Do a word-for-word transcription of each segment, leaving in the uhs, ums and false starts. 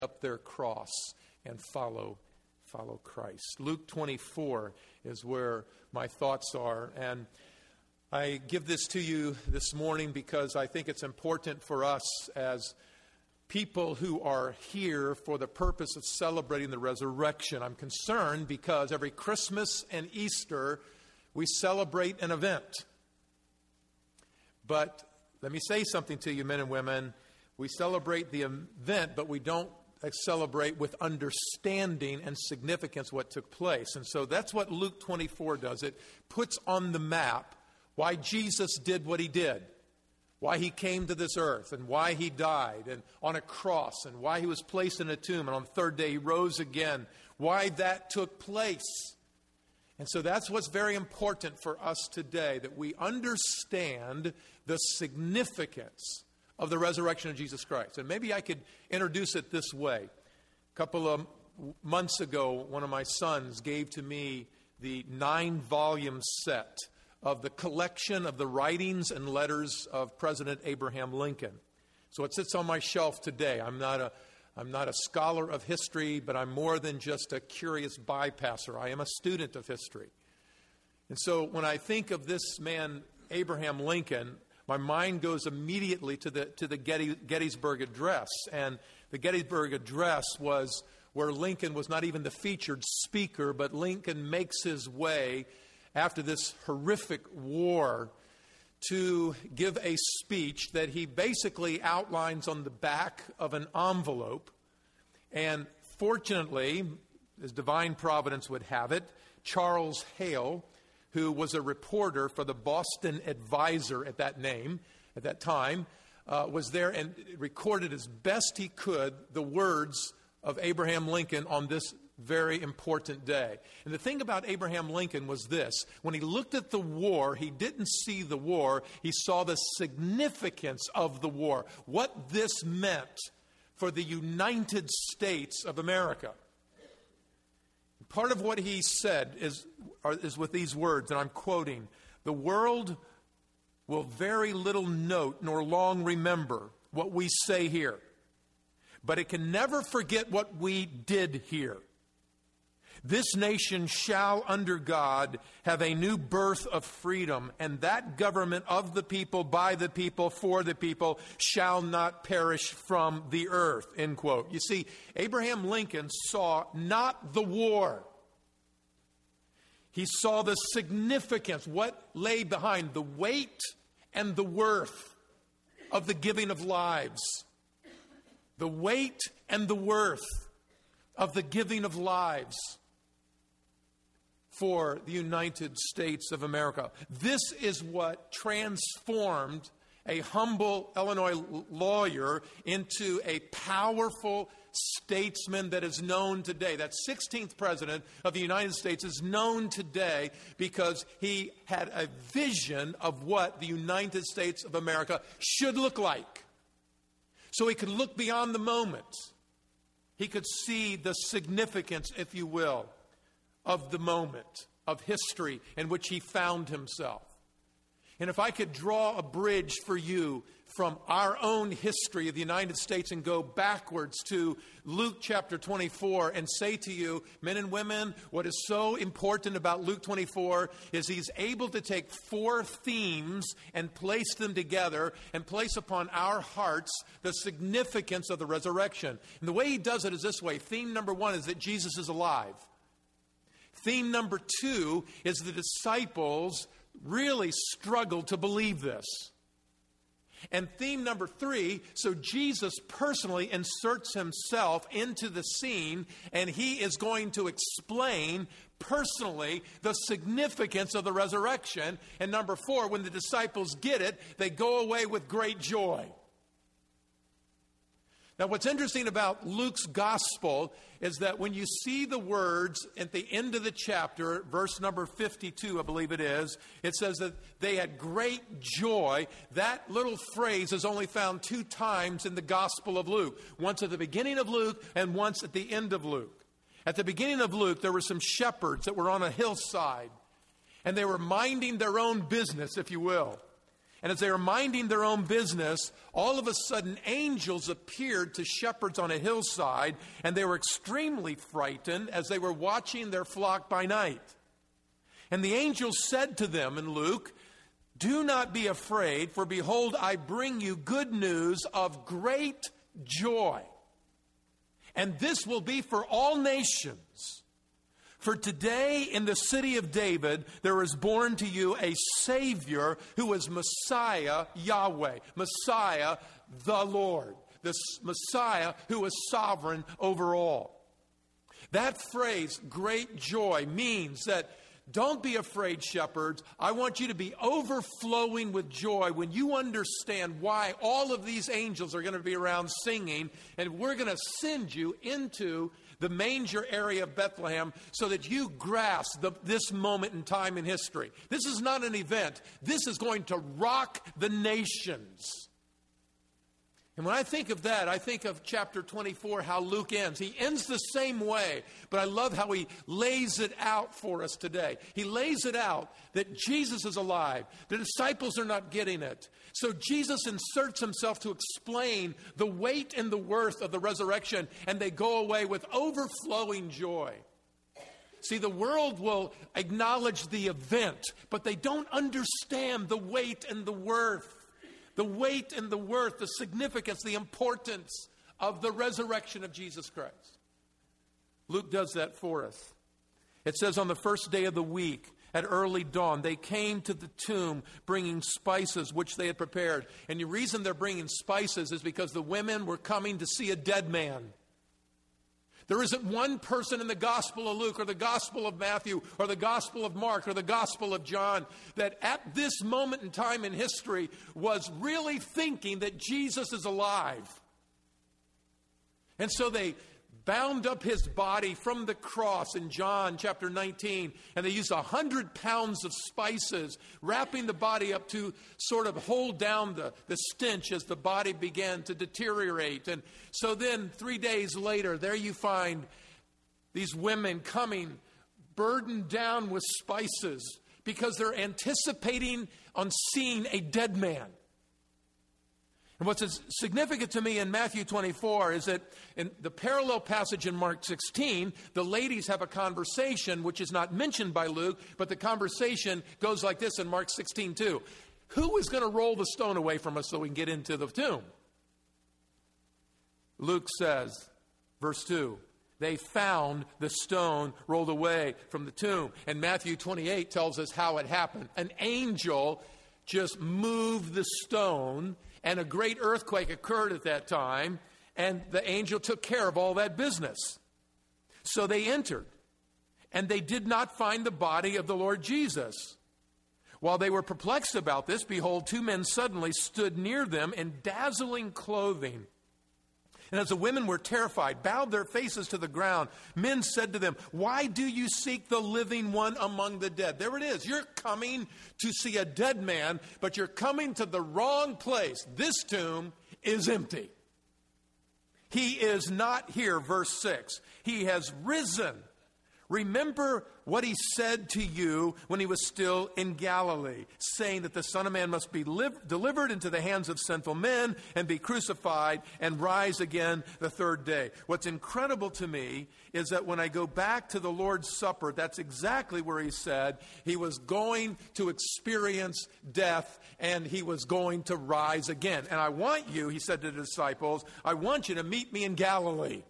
up their cross and follow follow Christ. Luke twenty-four is where my thoughts are, and I give this to you this morning because I think it's important for us as people who are here for the purpose of celebrating the resurrection. I'm concerned because every Christmas and Easter we celebrate an event. But let me say something to you, men and women. We celebrate the event, but we don't celebrate with understanding and significance what took place. And so that's what Luke twenty-four does. It puts on the map why Jesus did what he did, why he came to this earth, and why he died and on a cross, and why he was placed in a tomb, and on the third day he rose again, why that took place. And so that's what's very important for us today, that we understand the significance of the resurrection of Jesus Christ. And maybe I could introduce it this way. A couple of months ago, one of my sons gave to me the nine-volume set of the collection of the writings and letters of President Abraham Lincoln. So it sits on my shelf today. I'm not a, I'm not a scholar of history, but I'm more than just a curious bypasser. I am a student of history. And so when I think of this man, Abraham Lincoln, my mind goes immediately to the to the Getty, Gettysburg Address. And the Gettysburg Address was where Lincoln was not even the featured speaker, but Lincoln makes his way after this horrific war to give a speech that he basically outlines on the back of an envelope. And fortunately, as divine providence would have it, Charles Hale, who was a reporter for the Boston Advisor at that name, at that time, uh, was there and recorded as best he could the words of Abraham Lincoln on this very important day. And the thing about Abraham Lincoln was this: when he looked at the war, he didn't see the war, he saw the significance of the war, what this meant for the United States of America. Part of what he said is, is with these words, and I'm quoting, "The world will very little note nor long remember what we say here, but it can never forget what we did here. This nation shall, under God, have a new birth of freedom, and that government of the people, by the people, for the people, shall not perish from the earth," end quote. You see, Abraham Lincoln saw not the war. He saw the significance, what lay behind the weight and the worth of the giving of lives. The weight and the worth of the giving of lives for the United States of America. This is what transformed a humble Illinois lawyer into a powerful statesman that is known today. That sixteenth president of the United States is known today because he had a vision of what the United States of America should look like. So he could look beyond the moment. He could see the significance, if you will, of the moment of history in which he found himself. And if I could draw a bridge for you from our own history of the United States and go backwards to Luke chapter twenty-four and say to you, men and women, what is so important about Luke twenty-four is he's able to take four themes and place them together and place upon our hearts the significance of the resurrection. And the way he does it is this way. Theme number one is that Jesus is alive. Theme number two is the disciples really struggled to believe this. And theme number three, so Jesus personally inserts himself into the scene, and he is going to explain personally the significance of the resurrection. And number four, when the disciples get it, they go away with great joy. Now, what's interesting about Luke's gospel is that when you see the words at the end of the chapter, verse number fifty-two, I believe it is, it says that they had great joy. That little phrase is only found two times in the Gospel of Luke. Once at the beginning of Luke and once at the end of Luke. At the beginning of Luke, there were some shepherds that were on a hillside, and they were minding their own business, if you will. And as they were minding their own business, all of a sudden angels appeared to shepherds on a hillside, and they were extremely frightened as they were watching their flock by night. And the angels said to them in Luke, "Do not be afraid, for behold, I bring you good news of great joy. And this will be for all nations. For today in the city of David, there is born to you a Savior who is Messiah Yahweh, Messiah the Lord, the Messiah who is sovereign over all." That phrase, great joy, means that don't be afraid, shepherds. I want you to be overflowing with joy when you understand why all of these angels are going to be around singing, and we're going to send you into the manger area of Bethlehem so that you grasp the, this moment in time in history. This is not an event. This is going to rock the nations. And when I think of that, I think of chapter twenty-four, how Luke ends. He ends the same way, but I love how he lays it out for us today. He lays it out that Jesus is alive. The disciples are not getting it. So Jesus inserts himself to explain the weight and the worth of the resurrection, and they go away with overflowing joy. See, the world will acknowledge the event, but they don't understand the weight and the worth. The weight and the worth, the significance, the importance of the resurrection of Jesus Christ. Luke does that for us. It says on the first day of the week, at early dawn, they came to the tomb bringing spices which they had prepared. And the reason they're bringing spices is because the women were coming to see a dead man. There isn't one person in the Gospel of Luke or the Gospel of Matthew or the Gospel of Mark or the Gospel of John that at this moment in time in history was really thinking that Jesus is alive. And so they bound up his body from the cross in John chapter nineteen, and they used a hundred pounds of spices, wrapping the body up to sort of hold down the, the stench as the body began to deteriorate. And so then three days later, there you find these women coming burdened down with spices because they're anticipating on seeing a dead man. And what's significant to me in Matthew twenty-four is that in the parallel passage in Mark sixteen, the ladies have a conversation which is not mentioned by Luke, but the conversation goes like this in Mark sixteen too. Who is going to roll the stone away from us so we can get into the tomb? Luke says, verse two, they found the stone rolled away from the tomb. And Matthew twenty-eight tells us how it happened. An angel just moved the stone, and a great earthquake occurred at that time, and the angel took care of all that business. So they entered, and they did not find the body of the Lord Jesus. While they were perplexed about this, behold, two men suddenly stood near them in dazzling clothing. And as the women were terrified, bowed their faces to the ground, men said to them, "Why do you seek the living one among the dead?" There it is. You're coming to see a dead man, but you're coming to the wrong place. This tomb is empty. He is not here, verse six. He has risen. Remember what he said to you when he was still in Galilee, saying that the Son of Man must be liv- delivered into the hands of sinful men and be crucified and rise again the third day. What's incredible to me is that when I go back to the Lord's Supper, that's exactly where he said he was going to experience death and he was going to rise again. And I want you, he said to the disciples, I want you to meet me in Galilee.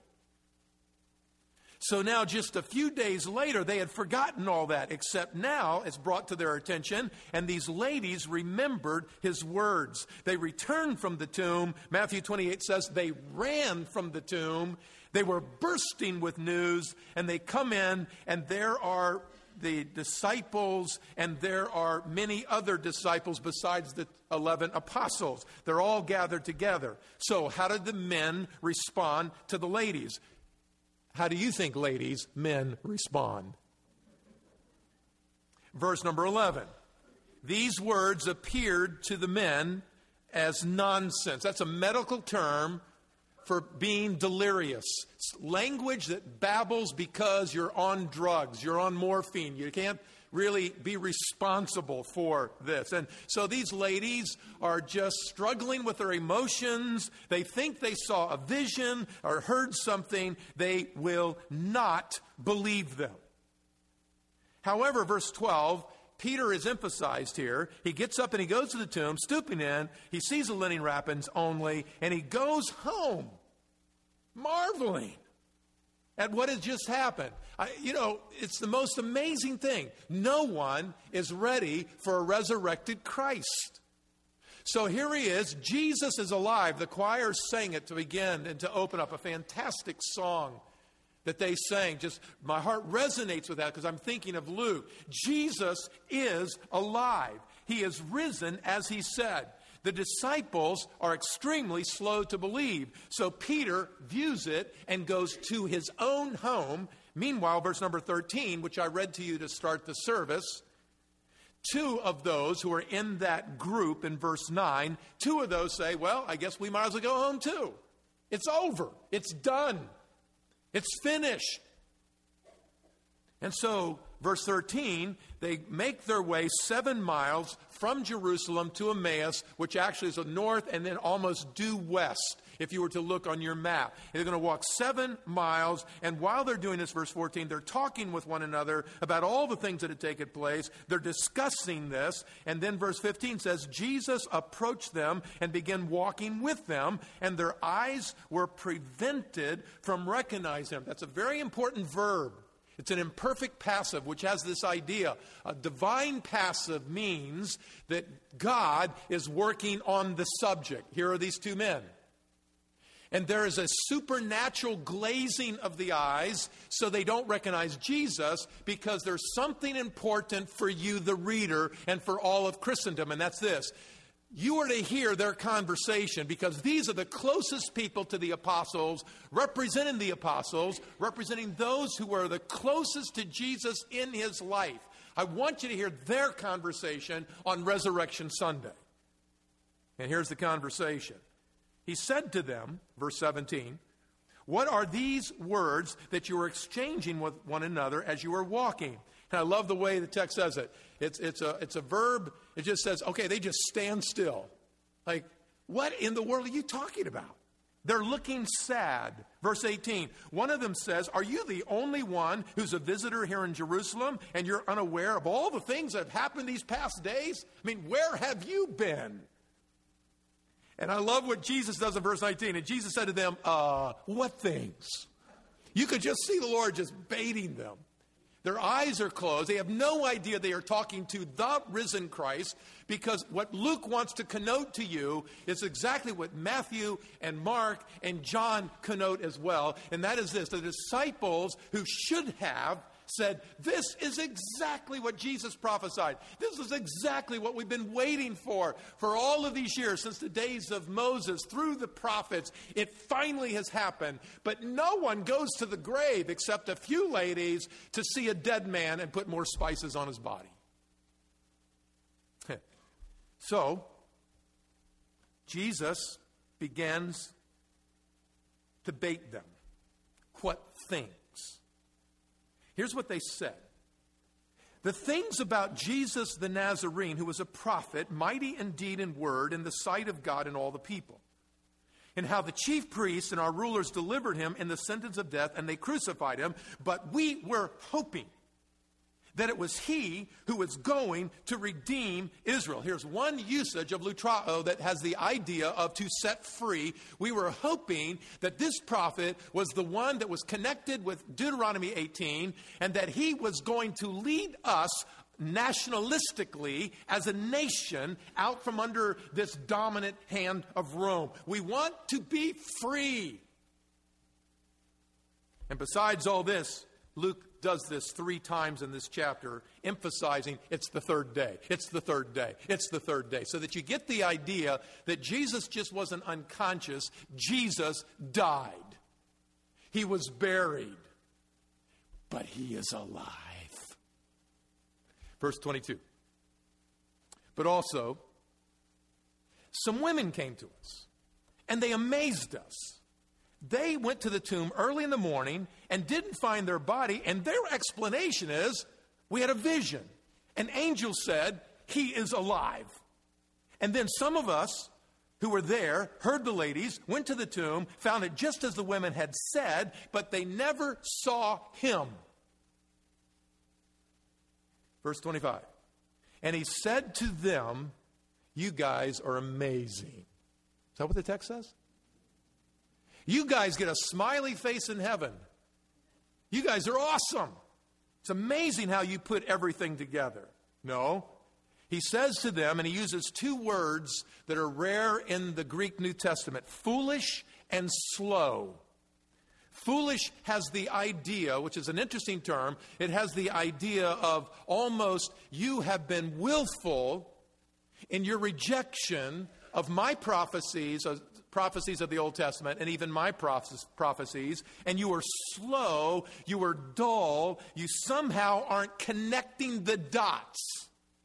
So now just a few days later, they had forgotten all that, except now it's brought to their attention, and these ladies remembered his words. They returned from the tomb. Matthew twenty-eight says they ran from the tomb. They were bursting with news, and they come in, and there are the disciples, and there are many other disciples besides the eleven apostles. They're all gathered together. So how did the men respond to the ladies? How do you think, ladies, men respond? Verse number eleven. These words appeared to the men as nonsense. That's a medical term for being delirious. It's language that babbles because you're on drugs, you're on morphine, you can't really be responsible for this. And so these ladies are just struggling with their emotions. They think they saw a vision or heard something. They will not believe them. However, verse twelve, Peter is emphasized here. He gets up and he goes to the tomb, stooping in. He sees the linen wrappings only, and he goes home, marveling at what has just happened. I, you know, it's the most amazing thing. No one is ready for a resurrected Christ. So here he is. Jesus is alive. The choir sang it to begin and to open up, a fantastic song that they sang. Just my heart resonates with that because I'm thinking of Luke. Jesus is alive. He is risen as he said. The disciples are extremely slow to believe. So Peter views it and goes to his own home. Meanwhile, verse number thirteen, which I read to you to start the service, two of those who are in that group in verse nine, two of those say, well, I guess we might as well go home too. It's over. It's done. It's finished. And so, verse thirteen, they make their way seven miles from Jerusalem to Emmaus, which actually is a north and then almost due west, if you were to look on your map. And they're going to walk seven miles, and while they're doing this, verse fourteen, they're talking with one another about all the things that had taken place. They're discussing this, and then verse fifteen says, Jesus approached them and began walking with them, and their eyes were prevented from recognizing him. That's a very important verb. It's an imperfect passive, which has this idea. A divine passive means that God is working on the subject. Here are these two men. And there is a supernatural glazing of the eyes so they don't recognize Jesus, because there's something important for you, the reader, and for all of Christendom, and that's this. You are to hear their conversation, because these are the closest people to the apostles, representing the apostles, representing those who are the closest to Jesus in his life. I want you to hear their conversation on Resurrection Sunday. And here's the conversation. He said to them, verse seventeen, what are these words that you are exchanging with one another as you are walking? And I love the way the text says it. It's, it's, a, it's a verb. It just says, okay, they just stand still. Like, what in the world are you talking about? They're looking sad. Verse eighteen, one of them says, are you the only one who's a visitor here in Jerusalem and you're unaware of all the things that have happened these past days? I mean, where have you been? And I love what Jesus does in verse nineteen. And Jesus said to them, uh, what things? You could just see the Lord just baiting them. Their eyes are closed. They have no idea they are talking to the risen Christ, because what Luke wants to connote to you is exactly what Matthew and Mark and John connote as well. And that is this: the disciples who should have said, this is exactly what Jesus prophesied. This is exactly what we've been waiting for for all of these years, since the days of Moses, through the prophets. It finally has happened. But no one goes to the grave except a few ladies to see a dead man and put more spices on his body. So, Jesus begins to bait them. What things? Here's what they said. The things about Jesus the Nazarene, who was a prophet, mighty in deed and word, in the sight of God and all the people. And how the chief priests and our rulers delivered him in the sentence of death, and they crucified him. But we were hoping that it was he who was going to redeem Israel. Here's one usage of lutrao that has the idea of to set free. We were hoping that this prophet was the one that was connected with Deuteronomy eighteen, and that he was going to lead us nationalistically as a nation out from under this dominant hand of Rome. We want to be free. And besides all this, Luke does this three times in this chapter, emphasizing it's the third day, it's the third day, it's the third day, so that you get the idea that Jesus just wasn't unconscious. Jesus died. He was buried, but he is alive. Verse twenty-two. But also, some women came to us, and they amazed us. They went to the tomb early in the morning and didn't find their body, and their explanation is, we had a vision. An angel said, he is alive. And then some of us who were there heard the ladies, went to the tomb, found it just as the women had said, but they never saw him. Verse twenty-five. And he said to them, you guys are amazing. Is that what the text says? You guys get a smiley face in heaven. You guys are awesome. It's amazing how you put everything together. No. He says to them, and he uses two words that are rare in the Greek New Testament, foolish and slow. Foolish has the idea, which is an interesting term, it has the idea of almost you have been willful in your rejection of my prophecies, uh, prophecies of the Old Testament, and even my prophecies, and you are slow, you are dull, you somehow aren't connecting the dots.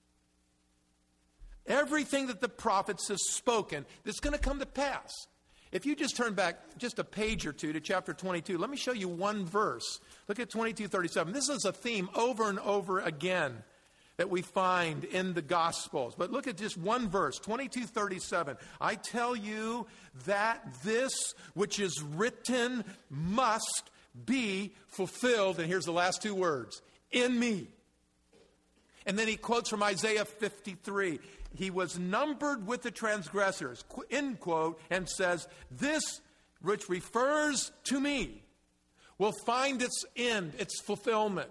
Everything that the prophets have spoken, that's going to come to pass. If you just turn back just a page or two to chapter twenty-two, let me show you one verse. Look at twenty-two thirty-seven. This is a theme over and over again that we find in the Gospels. But look at just one verse, twenty-two thirty-seven. I tell you that this which is written must be fulfilled. And here's the last two words, in me. And then he quotes from Isaiah fifty-three. He was numbered with the transgressors, end quote, and says, this which refers to me will find its end, its fulfillment.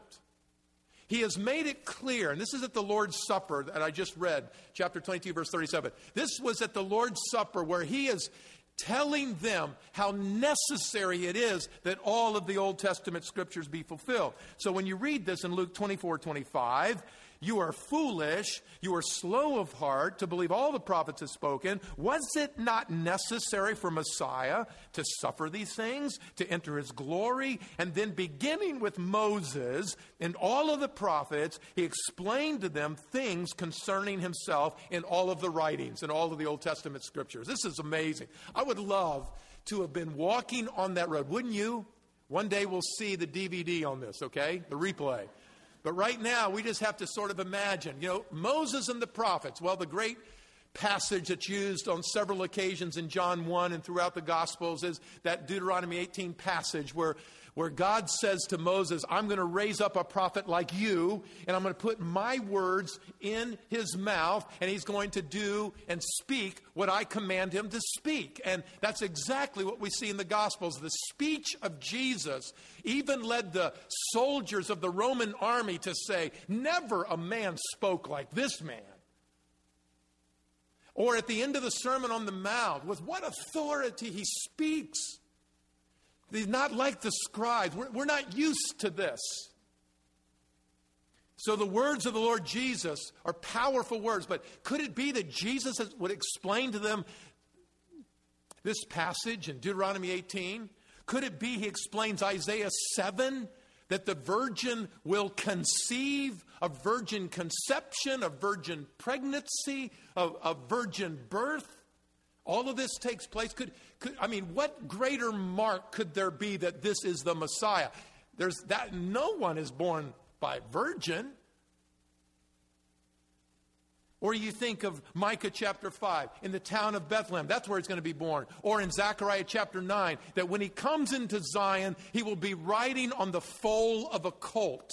He has made it clear, and this is at the Lord's Supper that I just read, chapter twenty-two, verse thirty-seven. This was at the Lord's Supper where he is telling them how necessary it is that all of the Old Testament scriptures be fulfilled. So when you read this in Luke twenty-four twenty-five, you are foolish, you are slow of heart to believe all the prophets have spoken. Was it not necessary for Messiah to suffer these things, to enter his glory? And then beginning with Moses and all of the prophets, he explained to them things concerning himself in all of the writings, in all of the Old Testament scriptures. This is amazing. I would love to have been walking on that road, wouldn't you? One day we'll see the D V D on this, okay? The replay. But right now, we just have to sort of imagine, you know, Moses and the prophets. Well, the great passage that's used on several occasions in John one and throughout the Gospels is that Deuteronomy eighteen passage where, where God says to Moses, I'm going to raise up a prophet like you, and I'm going to put my words in his mouth, and he's going to do and speak what I command him to speak. And that's exactly what we see in the Gospels. The speech of Jesus even led the soldiers of the Roman army to say, never a man spoke like this man. Or at the end of the Sermon on the Mount, with what authority he speaks. He's not like the scribes. We're, we're not used to this. So the words of the Lord Jesus are powerful words, but could it be that Jesus would explain to them this passage in Deuteronomy eighteen? Could it be he explains Isaiah seven, that the virgin will conceive, a virgin conception, a virgin pregnancy, a, a virgin birth? All of this takes place. Could, could I mean, what greater mark could there be that this is the Messiah? There's that no one is born by virgin. Or you think of Micah chapter five, in the town of Bethlehem, that's where he's going to be born. Or in Zechariah chapter nine, that when he comes into Zion, he will be riding on the foal of a colt.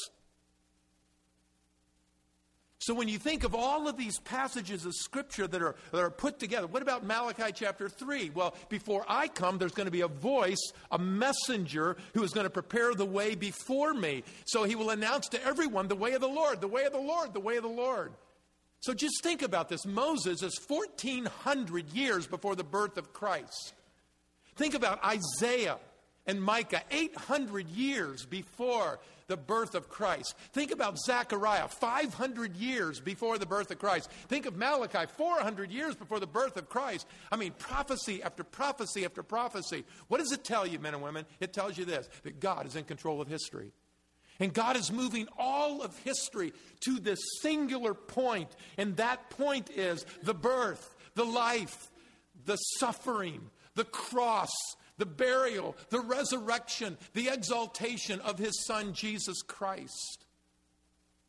So when you think of all of these passages of Scripture that are, that are put together, what about Malachi chapter three? Well, before I come, there's going to be a voice, a messenger who is going to prepare the way before me. So he will announce to everyone the way of the Lord, the way of the Lord, the way of the Lord. So just think about this. Moses is fourteen hundred years before the birth of Christ. Think about Isaiah and Micah, eight hundred years before the birth of Christ. Think about Zechariah, five hundred years before the birth of Christ. Think of Malachi, four hundred years before the birth of Christ. I mean, prophecy after prophecy after prophecy. What does it tell you, men and women? It tells you this, that God is in control of history. And God is moving all of history to this singular point. And that point is the birth, the life, the suffering, the cross, the burial, the resurrection, the exaltation of his Son, Jesus Christ.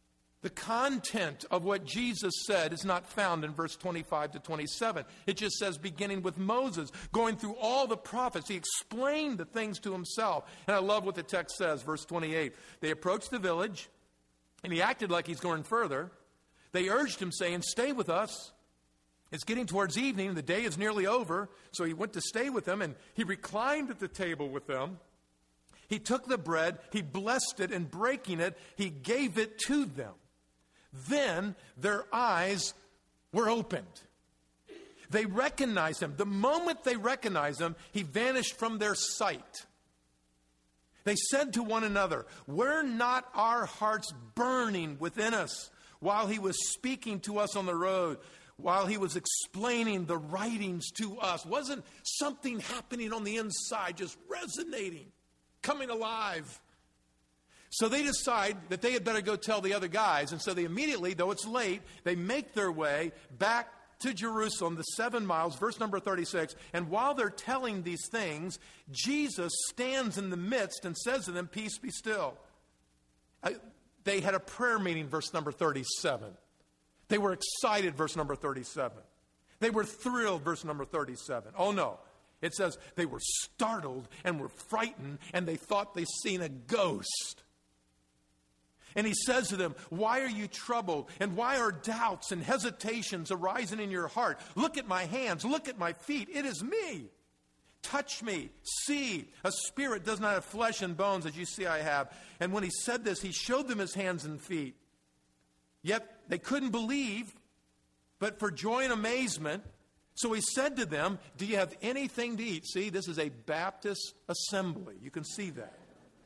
The content of what Jesus said is not found in verse twenty-five to twenty-seven. It just says, beginning with Moses, going through all the prophets, he explained the things to himself. And I love what the text says, verse twenty-eight. They approached the village, and he acted like he's going further. They urged him, saying, stay with us. It's getting towards evening, and the day is nearly over. So he went to stay with them, and he reclined at the table with them. He took the bread, he blessed it, and breaking it, he gave it to them. Then their eyes were opened. They recognized him. The moment they recognized him, he vanished from their sight. They said to one another, were not our hearts burning within us while he was speaking to us on the road, while he was explaining the writings to us? Wasn't something happening on the inside, just resonating, coming alive? So they decide that they had better go tell the other guys. And so they immediately, though it's late, they make their way back to Jerusalem, the seven miles, verse number thirty-six. And while they're telling these things, Jesus stands in the midst and says to them, peace be still. I, they had a prayer meeting, verse number thirty-seven. They were excited, verse number thirty-seven. They were thrilled, verse number thirty-seven. Oh no. It says they were startled and were frightened and they thought they'd seen a ghost. And he says to them, why are you troubled? And why are doubts and hesitations arising in your heart? Look at my hands. Look at my feet. It is me. Touch me. See. A spirit does not have flesh and bones, as you see I have. And when he said this, he showed them his hands and feet. Yet they couldn't believe, but for joy and amazement. So he said to them, do you have anything to eat? See, this is a Baptist assembly. You can see that.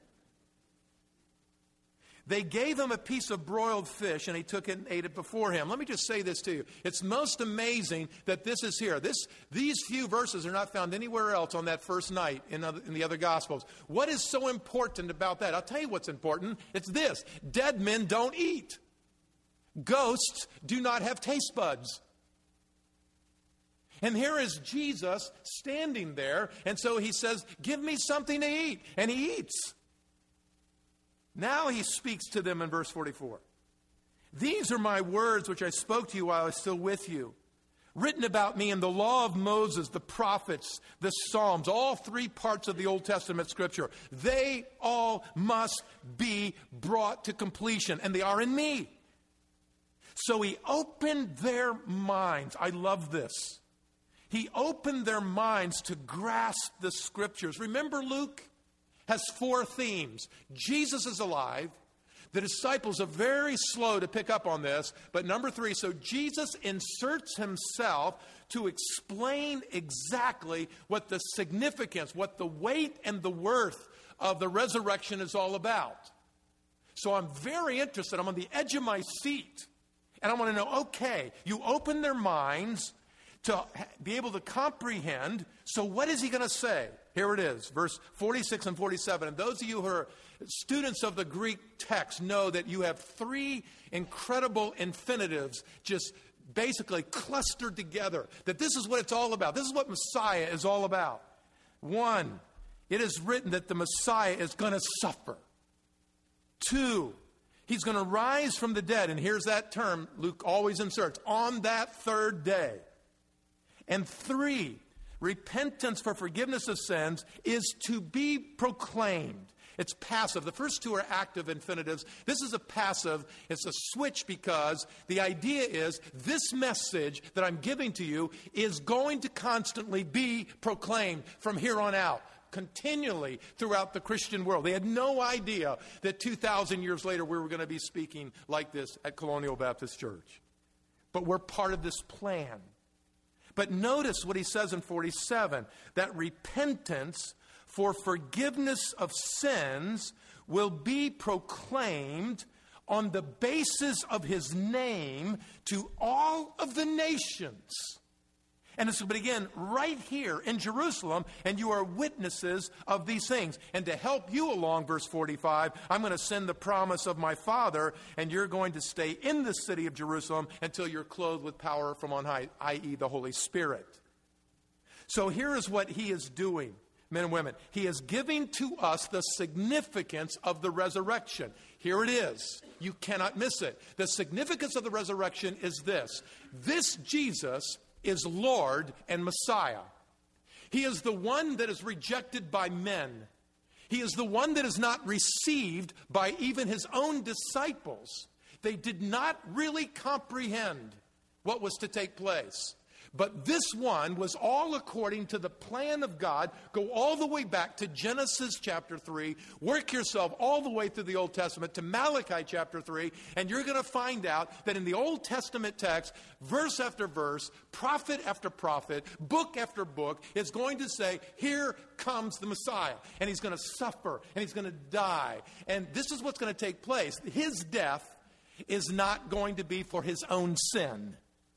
They gave him a piece of broiled fish, and he took it and ate it before him. Let me just say this to you. It's most amazing that this is here. This, these few verses are not found anywhere else on that first night in, other, in the other Gospels. What is so important about that? I'll tell you what's important. It's this. Dead men don't eat. Ghosts do not have taste buds. And here is Jesus standing there, and so he says, give me something to eat. And he eats. Now he speaks to them in verse forty-four. These are my words which I spoke to you while I was still with you, written about me in the law of Moses, the prophets, the Psalms, all three parts of the Old Testament scripture. They all must be brought to completion, and they are in me. So he opened their minds. I love this. He opened their minds to grasp the scriptures. Remember, Luke has four themes. Jesus is alive. The disciples are very slow to pick up on this. But number three, so Jesus inserts himself to explain exactly what the significance, what the weight and the worth of the resurrection is all about. So I'm very interested. I'm on the edge of my seat. And I want to know, okay, you open their minds to be able to comprehend. So what is he going to say? Here it is, verse forty-six and forty-seven. And those of you who are students of the Greek text know that you have three incredible infinitives just basically clustered together. That this is what it's all about. This is what Messiah is all about. One, it is written that the Messiah is going to suffer. Two, he's going to rise from the dead. And here's that term Luke always inserts, on that third day. And three, repentance for forgiveness of sins is to be proclaimed. It's passive. The first two are active infinitives. This is a passive. It's a switch because the idea is this message that I'm giving to you is going to constantly be proclaimed from here on out, continually throughout the Christian world. They had no idea that two thousand years later we were going to be speaking like this at Colonial Baptist Church. But we're part of this plan. But notice what he says in forty-seven, that repentance for forgiveness of sins will be proclaimed on the basis of his name to all of the nations. And this will begin right here in Jerusalem, and you are witnesses of these things. And to help you along, verse forty-five, I'm going to send the promise of my Father, and you're going to stay in the city of Jerusalem until you're clothed with power from on high, that is the Holy Spirit. So here is what he is doing. men and women. He is giving to us the significance of the resurrection. Here it is. You cannot miss it. The significance of the resurrection is this. This Jesus is Lord and Messiah. He is the one that is rejected by men. He is the one that is not received by even his own disciples. They did not really comprehend what was to take place. But this one was all according to the plan of God. Go all the way back to Genesis chapter three. Work yourself all the way through the Old Testament to Malachi chapter three. And you're going to find out that in the Old Testament text, verse after verse, prophet after prophet, book after book, is going to say, here comes the Messiah. And he's going to suffer. And he's going to die. And this is what's going to take place. His death is not going to be for his own sin.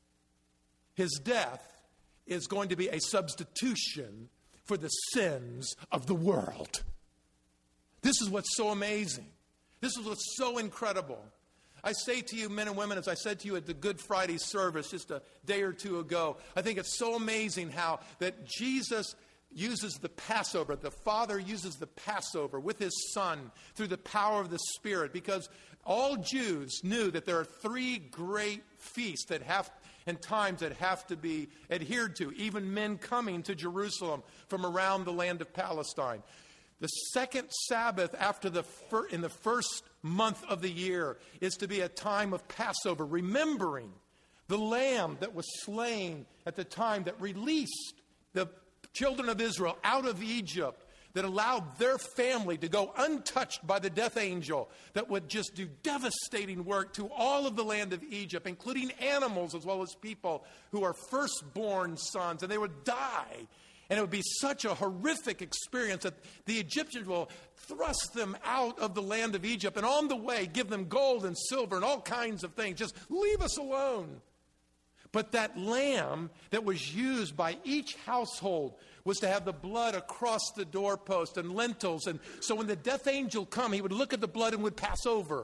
His death is going to be a substitution for the sins of the world. This is what's so amazing. This is what's so incredible. I say to you, men and women, as I said to you at the Good Friday service just a day or two ago, I think it's so amazing how that Jesus uses the Passover, the Father uses the Passover with his Son through the power of the Spirit, because all Jews knew that there are three great feasts that have and times that have to be adhered to, even men coming to Jerusalem from around the land of Palestine. The second Sabbath after the fir- in the first month of the year is to be a time of Passover, remembering the lamb that was slain at the time that released the children of Israel out of Egypt, that allowed their family to go untouched by the death angel that would just do devastating work to all of the land of Egypt, including animals as well as people who are firstborn sons, and they would die. And it would be such a horrific experience that the Egyptians will thrust them out of the land of Egypt, and on the way give them gold and silver and all kinds of things. Just leave us alone. But that lamb that was used by each household was to have the blood across the doorpost and lintels. And so when the death angel come, he would look at the blood and would pass over.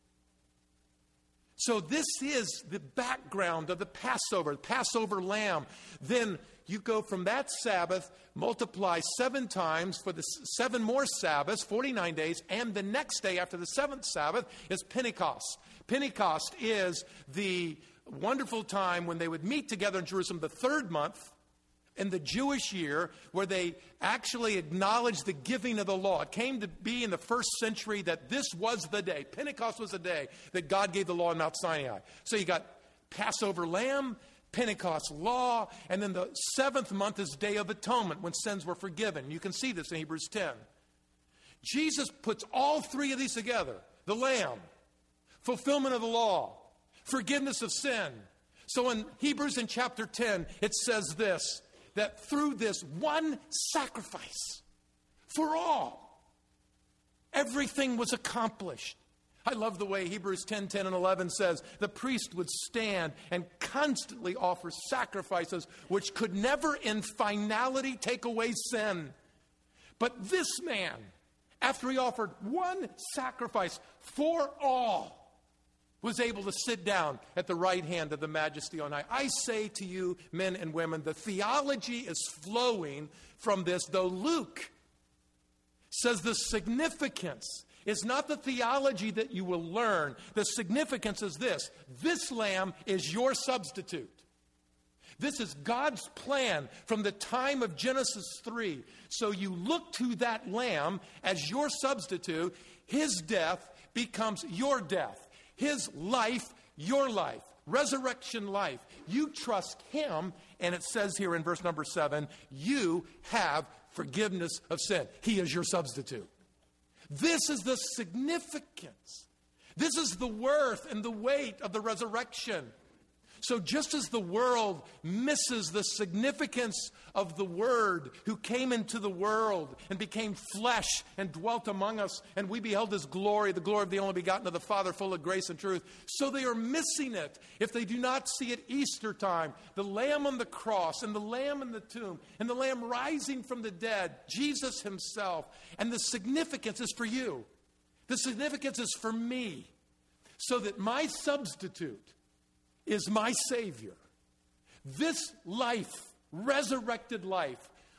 So this is the background of the Passover, the Passover lamb. Then you go from that Sabbath, multiply seven times for the seven more Sabbaths, forty-nine days, and the next day after the seventh Sabbath is Pentecost. Pentecost is the wonderful time when they would meet together in Jerusalem the third month in the Jewish year, where they actually acknowledged the giving of the law. It came to be in the first century that this was the day. Pentecost was the day that God gave the law in Mount Sinai. So you got Passover lamb, Pentecost law, and then the seventh month is Day of Atonement, when sins were forgiven. You can see this in Hebrews ten. Jesus puts all three of these together. The lamb, fulfillment of the law, forgiveness of sin. So in Hebrews in chapter ten, it says this, that through this one sacrifice for all, everything was accomplished. I love the way Hebrews ten, ten, and eleven says, the priest would stand and constantly offer sacrifices which could never in finality take away sin. But this man, after he offered one sacrifice for all, was able to sit down at the right hand of the Majesty on high. I say to you, men and women, the theology is flowing from this, though Luke says the significance is not the theology that you will learn. The significance is this: this lamb is your substitute. This is God's plan from the time of Genesis three. So you look to that lamb as your substitute. His death becomes your death. His life, your life. Resurrection life. You trust him, and it says here in verse number seven, you have forgiveness of sin. He is your substitute. This is the significance. This is the worth and the weight of the resurrection. So just as the world misses the significance of the Word who came into the world and became flesh and dwelt among us, and we beheld his glory, the glory of the only begotten of the Father, full of grace and truth, so they are missing it if they do not see at Easter time the Lamb on the cross and the Lamb in the tomb and the Lamb rising from the dead, Jesus himself. And the significance is for you. The significance is for me, so that my substitute is my Savior. This life, resurrected life,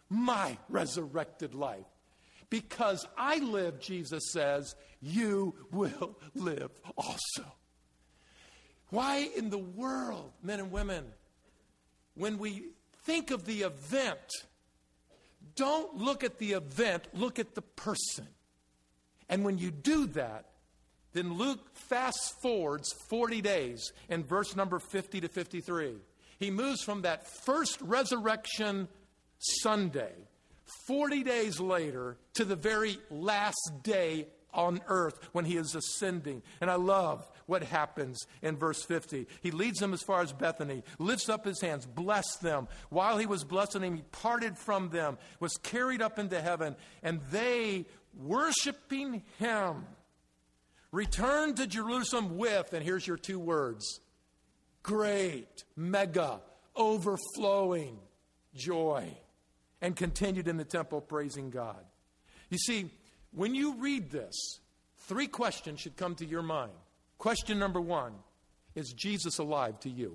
my resurrected life. Because I live, Jesus says, you will live also. Why in the world, men and women, when we think of the event, don't look at the event, look at the person. And when you do that, then Luke fast forwards forty days in verse number fifty to fifty-three. He moves from that first resurrection Sunday, forty days later, to the very last day on earth when he is ascending. And I love what happens in verse fifty. He leads them as far as Bethany, lifts up his hands, blessed them. While he was blessing them, he parted from them, was carried up into heaven, and they, worshiping him, returned to Jerusalem with, and here's your two words, great, mega, overflowing joy, and continued in the temple praising God. You see, when you read this, three questions should come to your mind. Question number one, is Jesus alive to you?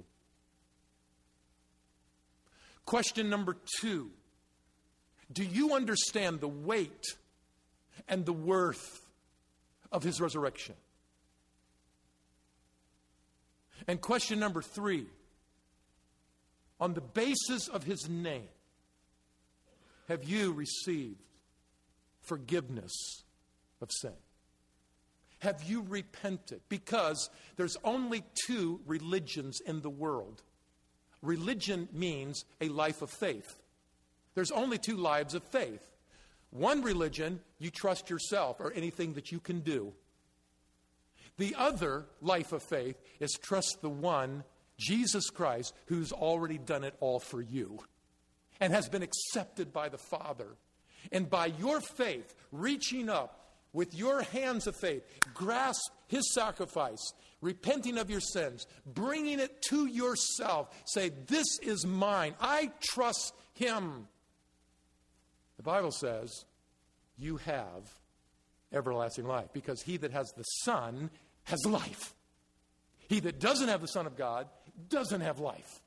Question number two, do you understand the weight and the worth of his resurrection? And question number three, on the basis of his name, have you received forgiveness of sin? Have you repented? Because there's only two religions in the world. Religion means a life of faith. There's only two lives of faith. One religion, you trust yourself or anything that you can do. The other life of faith is trust the one, Jesus Christ, who's already done it all for you and has been accepted by the Father. And by your faith, reaching up with your hands of faith, grasp his sacrifice, repenting of your sins, bringing it to yourself. Say, this is mine. I trust him. The Bible says you have everlasting life, because he that has the Son has life. He that doesn't have the Son of God doesn't have life.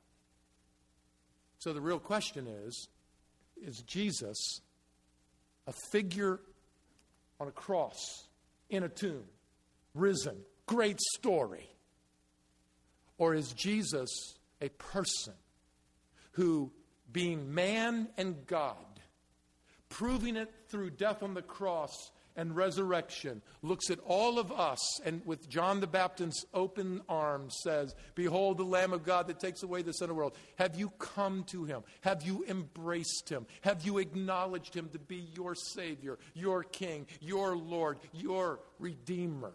So the real question is, is Jesus a figure on a cross, in a tomb, risen, great story? Or is Jesus a person who, being man and God, proving it through death on the cross and resurrection, looks at all of us and with John the Baptist's open arms says, behold the Lamb of God that takes away the sin of the world. Have you come to him? Have you embraced him? Have you acknowledged him to be your Savior, your King, your Lord, your Redeemer?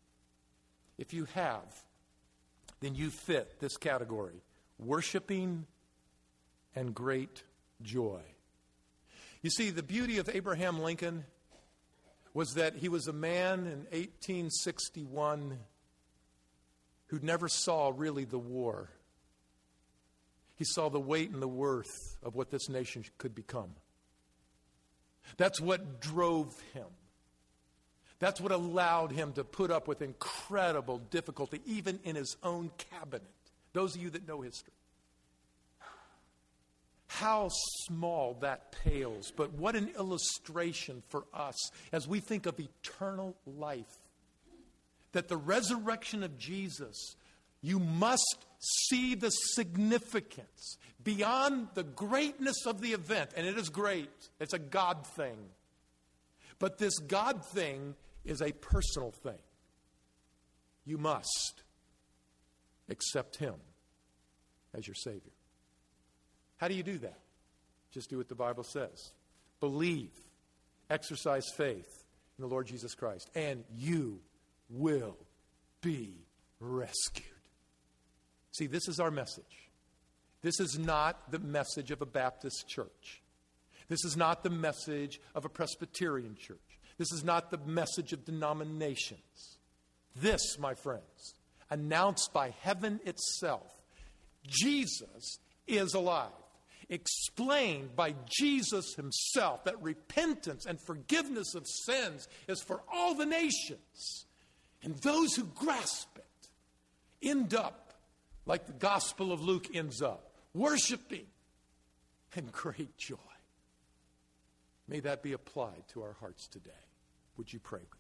If you have, then you fit this category, worshiping and great joy. You see, the beauty of Abraham Lincoln was that he was a man in eighteen sixty-one who never saw really the war. He saw the weight and the worth of what this nation could become. That's what drove him. That's what allowed him to put up with incredible difficulty, even in his own cabinet. Those of you that know history. How small that pales, but what an illustration for us as we think of eternal life. That the resurrection of Jesus, you must see the significance beyond the greatness of the event. And it is great. It's a God thing. But this God thing is a personal thing. You must accept him as your Savior. How do you do that? Just do what the Bible says. Believe, exercise faith in the Lord Jesus Christ, and you will be rescued. See, this is our message. This is not the message of a Baptist church. This is not the message of a Presbyterian church. This is not the message of denominations. This, my friends, announced by heaven itself, Jesus is alive. Explained by Jesus himself, that repentance and forgiveness of sins is for all the nations. And those who grasp it end up like the Gospel of Luke ends up, worshiping and great joy. May that be applied to our hearts today. Would you pray with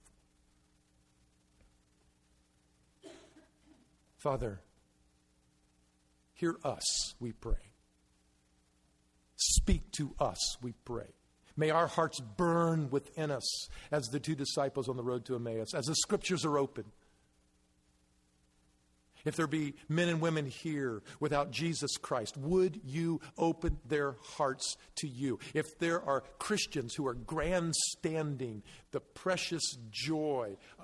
me? Father, hear us, we pray. Speak to us, we pray. May our hearts burn within us as the two disciples on the road to Emmaus, as the Scriptures are open. If there be men and women here without Jesus Christ, would you open their hearts to you? If there are Christians who are grandstanding the precious joy